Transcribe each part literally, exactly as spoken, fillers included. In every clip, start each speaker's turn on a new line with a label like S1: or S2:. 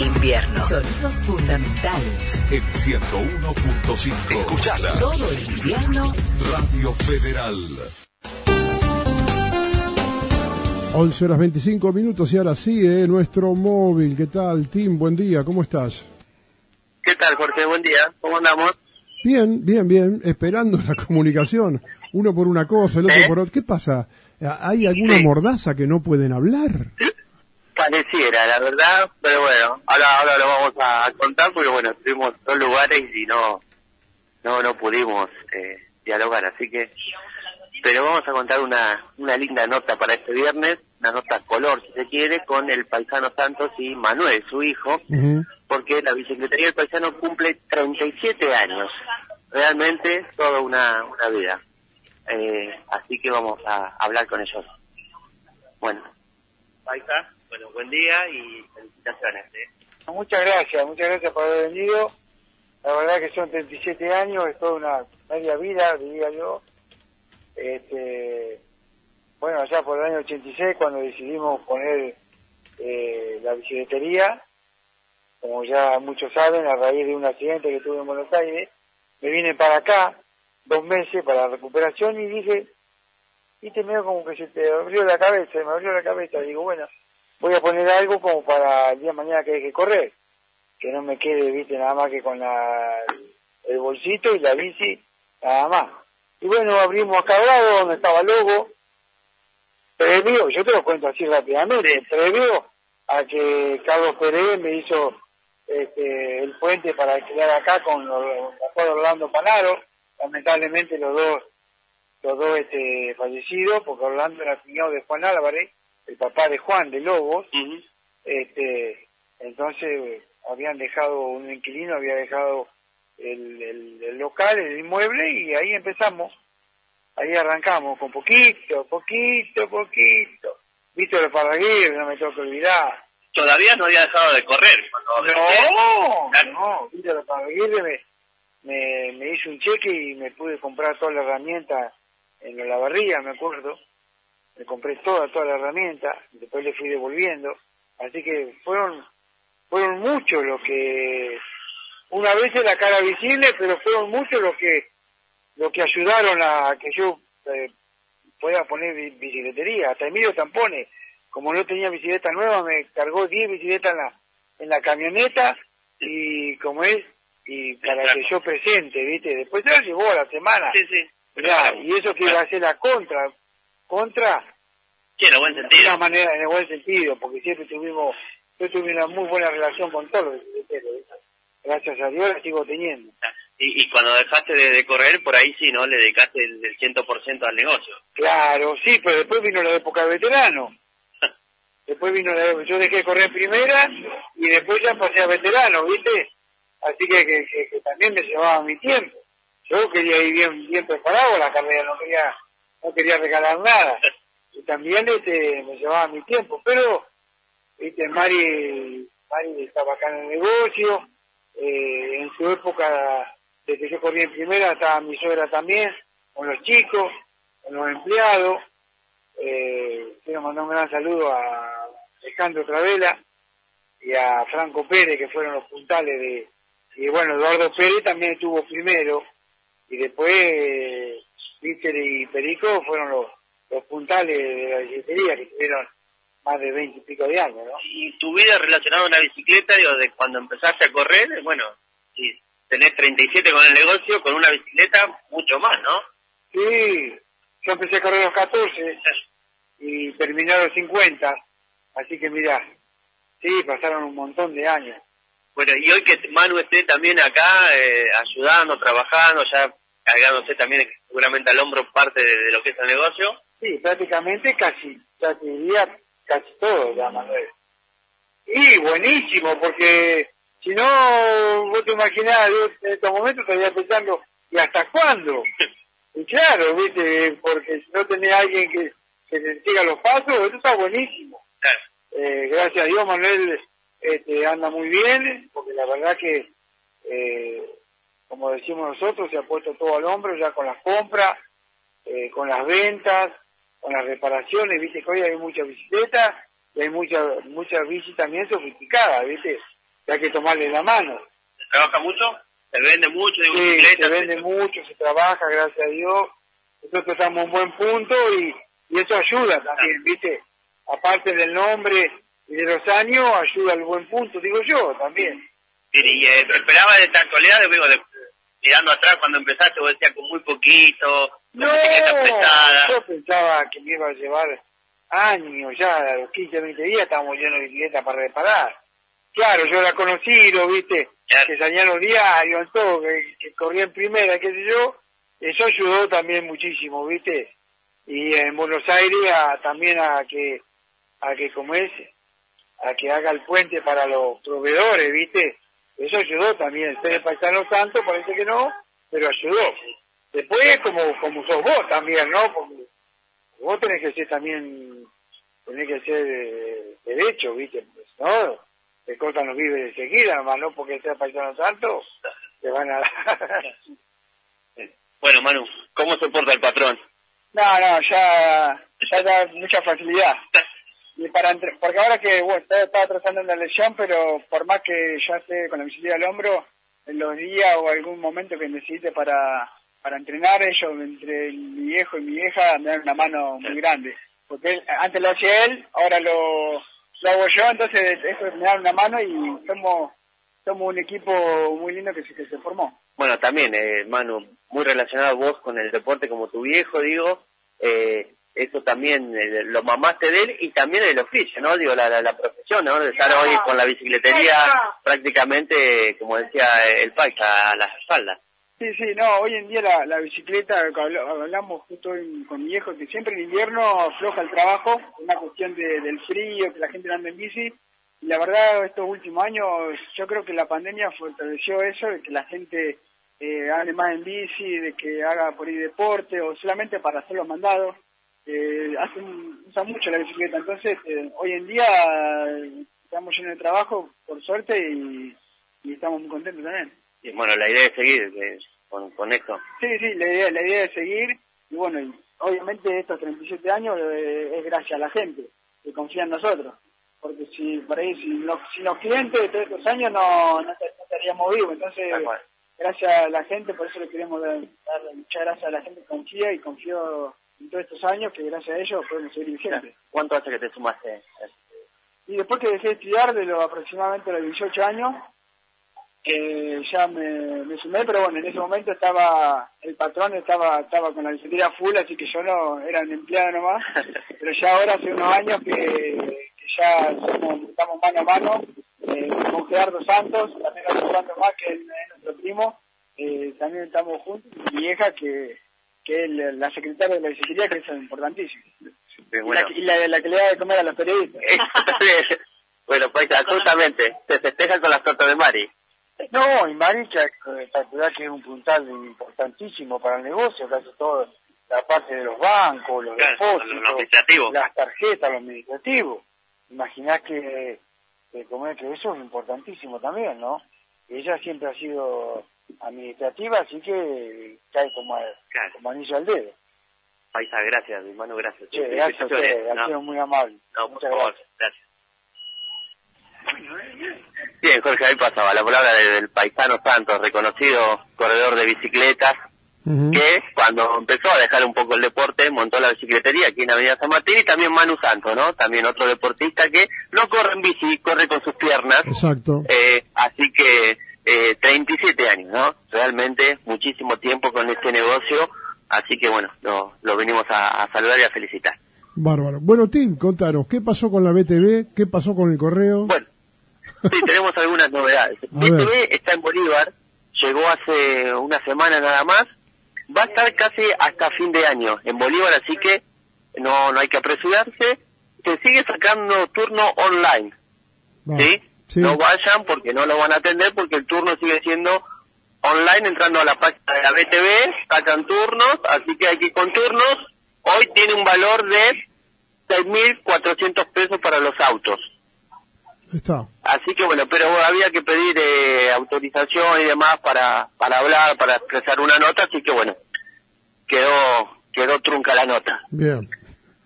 S1: Invierno. Sonidos fundamentales.
S2: En ciento uno punto cinco. Escuchala.
S1: Todo el invierno.
S2: Radio Federal.
S3: once horas veinticinco minutos y ahora sigue nuestro móvil. ¿Qué tal, Tim? Buen día, ¿cómo estás?
S4: ¿Qué tal, Jorge? Buen día. ¿Cómo andamos?
S3: Bien, bien, bien. Esperando la comunicación. Uno por una cosa, el otro
S4: ¿Eh?
S3: por otra. ¿Qué pasa? ¿Hay alguna
S4: Sí.
S3: mordaza que no pueden hablar?
S4: Pareciera, la verdad, pero bueno, ahora ahora lo vamos a contar porque bueno, estuvimos dos lugares y no no no pudimos eh, dialogar, así que pero vamos a contar una una linda nota para este viernes, una nota color si se quiere, con el Paisano Santos y Manuel, su hijo,
S3: Uh-huh.
S4: porque la Bicicletería del Paisano cumple treinta y siete años, realmente toda una una vida, eh, así que vamos a hablar con ellos. Bueno, ahí está. Bueno, buen día y felicitaciones. ¿eh?
S5: Muchas gracias, muchas gracias por haber venido. La verdad que son treinta y siete años, es toda una media vida, diría yo. Este, bueno, allá por el año ochenta y seis, cuando decidimos poner eh, la bicicletería, como ya muchos saben, a raíz de un accidente que tuve en Buenos Aires, me vine para acá dos meses para la recuperación y dije, y te medio como que se te abrió la cabeza, me abrió la cabeza, digo, bueno, voy a poner algo como para el día de mañana que deje correr, que no me quede, viste, nada más que con la, el bolsito y la bici, nada más. Y bueno, abrimos acá al lado donde estaba Lobo, previo, yo te lo cuento así rápidamente, previo a que Carlos Pérez me hizo este, el puente para alquilar acá con los, el doctor Orlando Panaro, lamentablemente los dos, los dos este, fallecidos, porque Orlando era cuñado de Juan Álvarez, el papá de Juan de Lobos.
S4: Uh-huh.
S5: este entonces habían dejado un inquilino, había dejado el, el, el local, el inmueble, y ahí empezamos, ahí arrancamos con poquito, poquito, poquito. Víctor Parraguirre, no me tengo que olvidar.
S4: Todavía no había dejado de correr. Cuando
S5: No,
S4: Claro.
S5: no, Víctor Parraguirre me, me, me hizo un cheque y me pude comprar toda la herramienta en la Olavarría, me acuerdo. Me compré toda, toda la herramienta, después le fui devolviendo, así que fueron, fueron muchos los que, una vez en la cara visible, pero fueron muchos los que, los que ayudaron a que yo eh, pueda poner bi- bicicletería. Hasta Emilio Tampone, como no tenía bicicleta nueva, me cargó diez bicicletas en la, en la camioneta, y como es, y para que yo presente, viste, después se la llevó a la semana.
S4: Sí, sí.
S5: Mirá, y eso que iba a ser la contra, contra,
S4: Sí, en el buen
S5: de
S4: sentido.
S5: una manera, en el buen sentido, porque siempre tuvimos, yo tuve una muy buena relación con todos los bicicleteros, ¿viste? Gracias a Dios la sigo teniendo.
S4: Y, y cuando dejaste de, de correr, por ahí sí, ¿no? Le dedicaste el, el cien por ciento al negocio.
S5: Claro, sí, pero después vino la época de veterano. Después vino la época, yo dejé de correr en primera y después ya pasé a veterano, ¿viste? Así que, que, que, que también me llevaba mi tiempo. Yo quería ir bien bien preparado a la carrera, no quería no quería regalar nada. Y también este me llevaba mi tiempo, pero viste, Mari, Mari estaba acá en el negocio, eh, en su época, desde que yo corrí en primera, estaba mi suegra también, con los chicos, con los empleados. Eh, quiero mandar un gran saludo a Alejandro Travela y a Franco Pérez, que fueron los puntales de, y bueno, Eduardo Pérez también estuvo primero, y después eh, Víctor y Perico fueron los, los puntales de la bicicletería, que tuvieron más de veinte y pico de años, ¿no?
S4: Y tu vida relacionada a una bicicleta, digo, de cuando empezaste a correr, bueno, si tenés treinta y siete con el negocio, con una bicicleta, mucho más, ¿no?
S5: Sí, yo empecé a correr a los catorce y terminé a los cincuenta, así que mirá, sí, pasaron un montón de años.
S4: Bueno, y hoy que Manu esté también acá, eh, ayudando, trabajando, ya cargándose también seguramente al hombro parte de, de lo que es el negocio.
S5: Sí, prácticamente casi, ya te diría casi todo ya, Manuel. Y buenísimo, porque si no, vos te imaginás, yo en estos momentos estaría pensando, ¿y hasta cuándo? Y claro, viste, porque si no tenés a alguien que, que te siga los pasos, eso está buenísimo.
S4: Claro.
S5: Eh, gracias a Dios, Manuel este, anda muy bien, porque la verdad que, eh, como decimos nosotros, se ha puesto todo al hombro ya con las compras, eh, con las ventas, con las reparaciones, viste que hoy hay muchas bicicletas y hay muchas muchas bicis también sofisticadas, viste, que hay que tomarle la mano.
S4: ¿Se trabaja mucho? ¿Se vende mucho de
S5: Sí,
S4: bicicletas?
S5: se vende mucho, se trabaja, gracias a Dios. Nosotros estamos en un buen punto y, y eso ayuda también, ¿viste? Aparte del nombre y de los años, ayuda al buen punto, digo yo, también.
S4: Y, y eh, esperaba de esta actualidad, digo, de, mirando atrás cuando empezaste, vos decías con muy poquito, con
S5: No,
S4: bicicleta prestada.
S5: yo pensaba que me iba a llevar años, ya a los quince, veinte días estábamos llenos de bicicleta para reparar. Claro, yo era conocido, ¿viste?
S4: Claro.
S5: Que salían los diarios, todo, que, que corría en primera, qué sé yo. Eso ayudó también muchísimo, ¿viste? Y en Buenos Aires a, también a que, a que como es, a que haga el puente para los proveedores, ¿viste? Eso ayudó también. Ustedes Paisano Santos parece que no, pero ayudó. Después como, como sos vos también, ¿no? Porque vos tenés que ser también, tenés que ser eh, derecho, ¿viste? Pues, ¿no? Te cortan los víveres de seguida, nomás, ¿no? Porque sea Paisano Santos, te van a dar.
S4: Bueno, Manu, ¿cómo se porta el patrón?
S5: No, no, ya, ya da mucha facilidad. Y para entre, porque ahora que, bueno, estaba trazando una lesión, pero por más que yo esté con la bicicleta al hombro, en los días o algún momento que necesite para, para entrenar, ellos, entre mi viejo y mi vieja, me dan una mano muy grande. Porque él, antes lo hacía él, ahora lo, lo hago yo, entonces eso me dan una mano y somos, somos un equipo muy lindo que se, que se formó.
S4: Bueno, también, eh, Manu, muy relacionado vos con el deporte como tu viejo, digo, eh, eso también eh, lo mamaste de él y también el oficio, ¿no? Digo, la, la, la profesión, ¿no? De estar hoy con la bicicletería prácticamente, como decía el Paisa, a las espaldas.
S5: Sí, sí, no, hoy en día la, la bicicleta, hablamos justo hoy con mi viejo, que siempre en invierno afloja el trabajo, una cuestión de, del frío, que la gente no anda en bici, y la verdad estos últimos años yo creo que la pandemia fortaleció eso, de que la gente eh, ande más en bici, de que haga por ahí deporte, o solamente para hacer los mandados, eh, hacen, usan mucho la bicicleta, entonces eh, hoy en día eh, estamos llenos de trabajo, por suerte, y, y estamos muy contentos también.
S4: Y bueno, la idea es seguir eh, con, con esto.
S5: Sí, sí, la idea, la idea es seguir, y bueno, y obviamente estos treinta y siete años eh, es gracias a la gente que confía en nosotros, porque si por ahí, si los, si los clientes de todos estos años no, no, no estaríamos vivos, entonces gracias a la gente, por eso le queremos dar, dar muchas gracias a la gente que confía y confió en todos estos años, que gracias a ellos podemos seguir vigentes.
S4: ¿Cuánto hace que te sumaste?
S5: Y después que dejé de estudiar, de los aproximadamente los dieciocho años, Eh, ya me, me sumé, pero bueno, en ese momento estaba, el patrón estaba estaba con la bicicleta full, así que yo no era un empleado nomás, pero ya ahora hace unos años que, que ya somos, estamos mano a mano, eh, con Gerardo Santos, también otro Santos más, que es, es nuestro primo, eh, también estamos juntos, y mi vieja, que, que es la secretaria de la bicicleta, que eso es importantísimo. Sí, bueno. Y, la, y la, la que le da de comer a los periodistas.
S4: Bueno, pues justamente, se festeja con las tortas de Mari.
S5: No, y Mari, que calcular que es un puntal importantísimo para el negocio, que hace toda la parte de los bancos, los
S4: claro,
S5: depósitos, las tarjetas, los administrativos. Imaginás que, que, como es que eso es importantísimo también, ¿no? Ella siempre ha sido administrativa, así que cae como, a, claro. como anillo al dedo.
S4: Paisa, gracias, hermano, gracias.
S5: Sí, gracias a usted, ha sido muy amable.
S4: No,
S5: muchas
S4: por favor,
S5: gracias.
S4: gracias. Bien, Jorge, ahí pasaba la palabra del, del Paisano Santos, reconocido corredor de bicicletas, uh-huh. que cuando empezó a dejar un poco el deporte, montó la bicicletería aquí en Avenida San Martín, y también Manu Santos, ¿no? También otro deportista que no corre en bici, corre con sus piernas.
S3: Exacto.
S4: Eh, así que eh, treinta y siete años, ¿no? Realmente muchísimo tiempo con este negocio, así que bueno, lo, lo venimos a, a saludar y a felicitar.
S3: Bárbaro. Bueno, Tim, contanos, ¿qué pasó con la B T V? ¿Qué pasó con el correo?
S4: Bueno, sí, tenemos algunas novedades. B T V está en Bolívar, llegó hace una semana nada más, va a estar casi hasta fin de año en Bolívar, así que no no hay que apresurarse. Se sigue sacando turno online, ah, ¿sí? ¿sí? No vayan porque no lo van a atender, porque el turno sigue siendo online, entrando a la página de la B T V, sacan turnos, así que hay que ir con turnos. Hoy tiene un valor de seis mil cuatrocientos pesos para los autos.
S3: Está.
S4: Así que bueno, pero había que pedir eh, autorización y demás para para hablar, para expresar una nota, así que bueno, quedó quedó trunca la nota.
S3: Bien.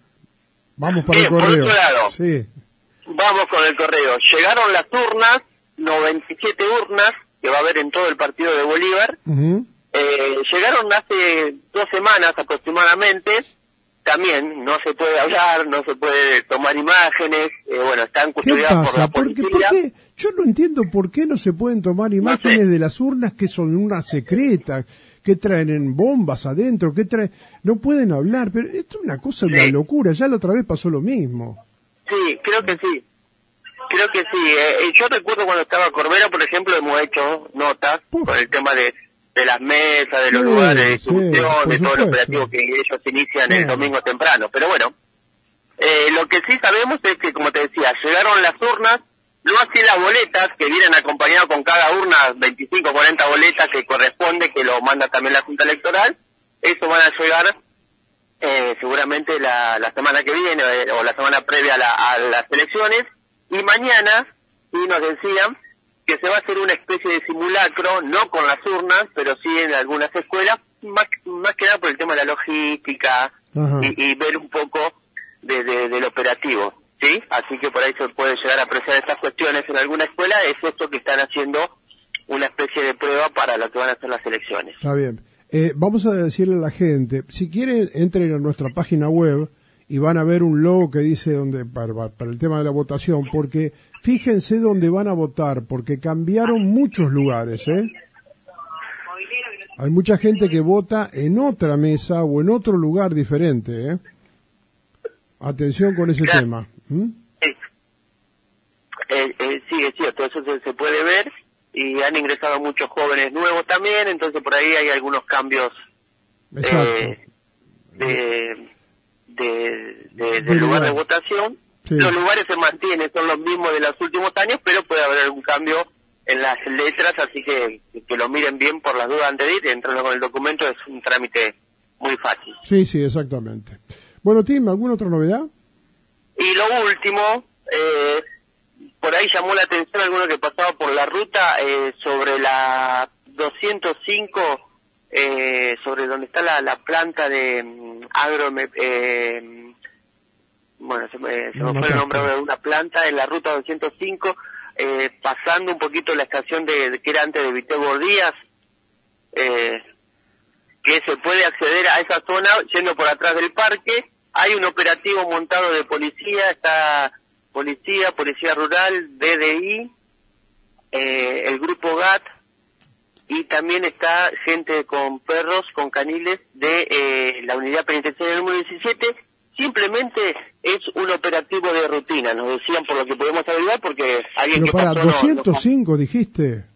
S3: Vamos para
S4: Bien,
S3: el correo.
S4: Por otro lado,
S3: sí.
S4: Vamos con el correo. Llegaron las urnas noventa y siete urnas que va a haber en todo el partido de Bolívar.
S3: Uh-huh.
S4: Eh, llegaron hace dos semanas aproximadamente, también no se puede hablar, no se puede tomar imágenes, eh, bueno, están
S3: ¿Qué
S4: custodiadas por la
S3: pasa? ¿Por qué,
S4: policía.
S3: por qué? Yo no entiendo por qué no se pueden tomar imágenes
S4: No sé.
S3: de las urnas que son unas secretas, que traen en bombas adentro, que traen... No pueden hablar, pero esto es una cosa, una
S4: Sí.
S3: locura. Ya la otra vez pasó lo mismo.
S4: Sí, creo que sí. Creo que sí. Eh, yo recuerdo cuando estaba Corbera, por ejemplo, hemos hecho notas
S3: Uf.
S4: con el tema de, de las mesas, de los
S3: Sí,
S4: lugares de
S3: sí,
S4: distribución,
S3: por
S4: de todo el
S3: supuesto.
S4: operativo que ellos inician
S3: Sí.
S4: el domingo temprano. Pero bueno, eh, lo que sí sabemos es que, como te decía, llegaron las urnas, no así las boletas, que vienen acompañadas con cada urna veinticinco o cuarenta boletas que corresponde, que lo manda también la Junta Electoral. Eso van a llegar eh, seguramente la, la semana que viene eh, o la semana previa a, la, a las elecciones. Y mañana, sí nos decían que se va a hacer una especie de simulacro, no con las urnas, pero sí en algunas escuelas, más, más que nada por el tema de la logística y, y ver un poco de, de, del operativo, ¿sí? Así que por ahí se puede llegar a apreciar estas cuestiones en alguna escuela, es esto que están haciendo una especie de prueba para lo que van a ser las elecciones.
S3: Está bien. Eh, vamos a decirle a la gente, si quieren, entren a nuestra página web y van a ver un logo que dice donde para, para el tema de la votación, porque fíjense dónde van a votar, porque cambiaron muchos lugares, ¿eh? Hay mucha gente que vota en otra mesa o en otro lugar diferente, ¿eh? Atención con ese
S4: Claro.
S3: tema. ¿Mm?
S4: Sí. Eh, eh, sí, es cierto, eso se, se puede ver, y han ingresado muchos jóvenes nuevos también, entonces por ahí hay algunos cambios
S3: Exacto.
S4: eh, de, de, de,
S3: De
S4: del lugar
S3: lugar.
S4: de votación.
S3: Sí.
S4: Los lugares se mantienen, son los mismos de los últimos años, pero puede haber algún cambio en las letras, así que que lo miren bien por las dudas antes de ir, entran con el documento, es un trámite muy fácil.
S3: Sí, sí, exactamente. Bueno, Tim, ¿alguna otra novedad?
S4: Y lo último, eh, por ahí llamó la atención alguno que pasaba por la ruta eh, sobre la doscientos cinco, eh, sobre donde está la, la planta de mm, agro... Eh, bueno, se me, se
S3: No,
S4: me
S3: no
S4: fue el
S3: capto.
S4: nombre de una planta en la ruta doscientos cinco, eh, pasando un poquito la estación de, de que era antes de Vitebo Díaz, eh, que se puede acceder a esa zona yendo por atrás del parque. Hay un operativo montado de policía, está policía, policía rural, D D I, eh, el grupo G A T, y también está gente con perros, con caniles de eh, la unidad penitenciaria número diecisiete. Simplemente es un operativo de rutina, nos decían, por lo que podemos averiguar, porque alguien
S3: Pero
S4: que
S3: para
S4: pasó no-
S3: doscientos cinco dijiste.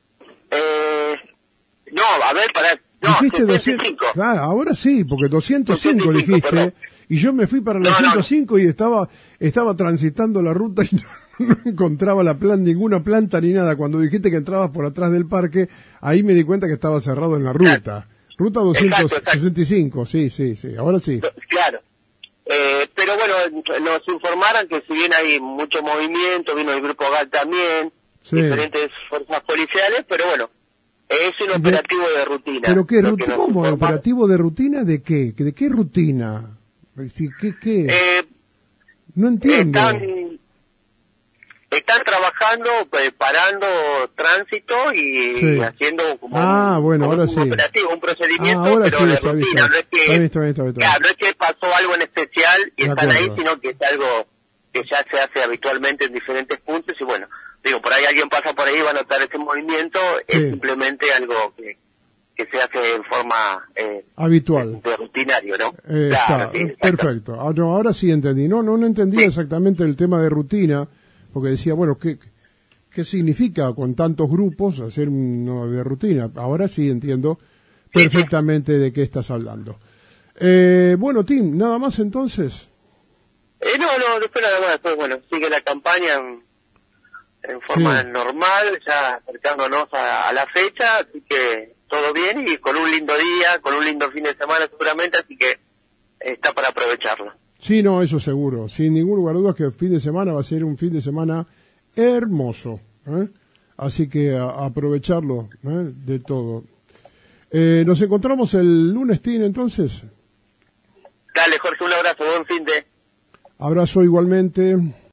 S4: Eh, no, a ver, para... No,
S3: Dijiste
S4: setenta y
S3: doscientos.
S4: cinco.
S3: Claro, ahora sí, porque doscientos cinco
S4: setenta y cinco,
S3: dijiste.
S4: perdón.
S3: Y yo me fui para la
S4: No, no.
S3: ciento cinco y estaba estaba transitando la ruta y no, no encontraba la plan, ninguna planta ni nada. Cuando dijiste que entrabas por atrás del parque, ahí me di cuenta que estaba cerrado en la ruta. Ruta doscientos sesenta y cinco, sí, sí, sí, ahora sí.
S4: Claro. Eh, pero bueno, nos informaron que si bien hay mucho movimiento, vino el grupo G A L también,
S3: Sí.
S4: diferentes fuerzas policiales, pero bueno, es un
S3: De-
S4: operativo de, rutina.
S3: ¿Pero qué?
S4: lo
S3: ruti-
S4: que nos
S3: ¿Cómo?
S4: informaron.
S3: ¿Operativo de rutina de qué? ¿De qué rutina? Sí, ¿Qué? qué?
S4: Eh,
S3: no entiendo.
S4: están, están trabajando, preparando tránsito y
S3: Sí.
S4: haciendo como
S3: Ah,
S4: un,
S3: bueno,
S4: como
S3: ahora
S4: un
S3: sí.
S4: operativo, un procedimiento,
S3: Ah, ahora
S4: pero
S3: sí,
S4: de
S3: está bien,
S4: rutina.
S3: está
S4: No es que,
S3: bien, está bien, está bien, está bien.
S4: claro, no es que pasó algo en especial y
S3: De
S4: están ahí,
S3: acuerdo.
S4: sino que es algo que ya se hace habitualmente en diferentes puntos y bueno, digo, por ahí alguien pasa por ahí y va a notar ese movimiento,
S3: Sí.
S4: es simplemente algo que, que se hace en forma eh,
S3: Habitual.
S4: de rutinario, ¿no?
S3: Eh,
S4: claro,
S3: está,
S4: sí,
S3: eh,
S4: exacto.
S3: perfecto. Ah, no, ahora sí entendí. No, no, no entendía
S4: Sí.
S3: exactamente el tema de rutina, porque decía, bueno, ¿qué, qué significa con tantos grupos hacer uno de rutina? Ahora sí entiendo perfectamente de qué estás hablando. Eh, bueno, Tim, nada más entonces.
S4: Eh, no, no, después nada más, después, bueno, sigue la campaña en, en forma
S3: Sí.
S4: normal, ya acercándonos a, a la fecha, así que todo bien y con un lindo día, con un lindo fin de semana seguramente, así que está para aprovecharlo.
S3: Sí, no, eso seguro. Sin ningún lugar a dudas que el fin de semana va a ser un fin de semana hermoso. ¿eh? Así que a, a aprovecharlo ¿eh? de todo. Eh, nos encontramos el lunes, Tim, entonces.
S4: Dale, Jorge, un abrazo, buen fin de...
S3: Abrazo igualmente.